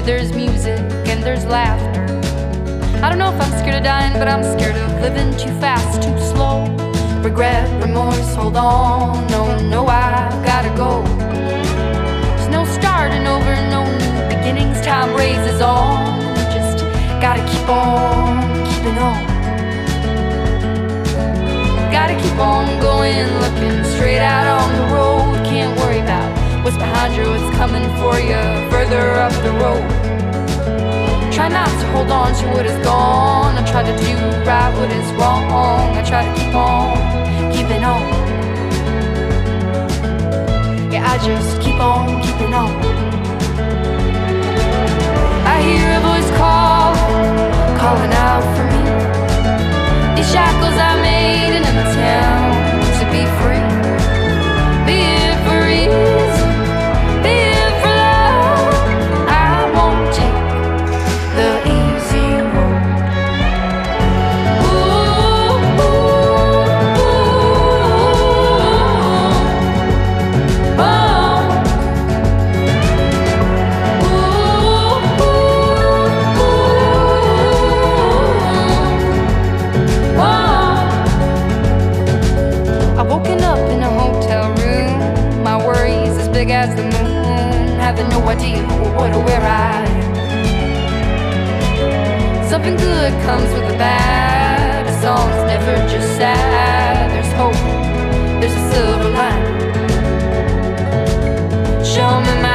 where there's music and there's laughter. I don't know if I'm scared of dying, but I'm scared of living too fast, too slow. Regret, remorse, hold on, no, I gotta go. There's no starting over, no new beginnings, time raises on. Just gotta keep on keeping on. Gotta keep on going, looking straight out on the road. Can't worry about what's behind you, what's coming for you further up the road. Try not to hold on to what is gone. I try to do right what is wrong. I try to keep on keeping on. Yeah, I just keep on keeping on. I hear a voice calling out for me. These shackles I made in a town to be free. Be it for ease, be it for love. I won't take the easy road. Ooh, ooh, ooh, oh. Ooh, ooh, I've woken up in a hotel room, my worries as big as the moon, having no idea what or where I am. Something good comes with the bad, a song's never just sad. There's hope, there's a silver line. Show me my